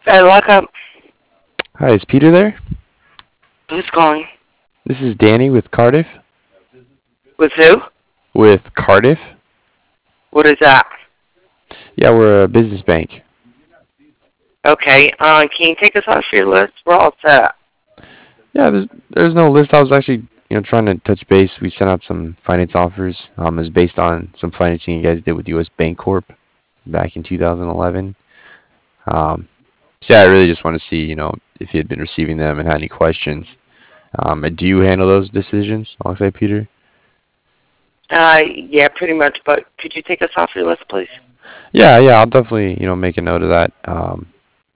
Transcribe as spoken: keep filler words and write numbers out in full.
Hey, lock up. Hi, is Peter there? Who's calling? This is Danny with Cardiff. With who? With Cardiff? What is that? Yeah, we're a business bank. Okay, uh, can you take us off your list? We're all set. Yeah, there's there's no list. I was actually you know trying to touch base. We sent out some finance offers. Um, is based on some financing you guys did with U S Bancorp back in two thousand eleven. Um, so yeah, I really just want to see you know if you had been receiving them and had any questions. Um, and do you handle those decisions alongside Peter? Uh, yeah, pretty much, but could you take us off your list, please? Yeah, yeah, I'll definitely you know make a note of that. Um,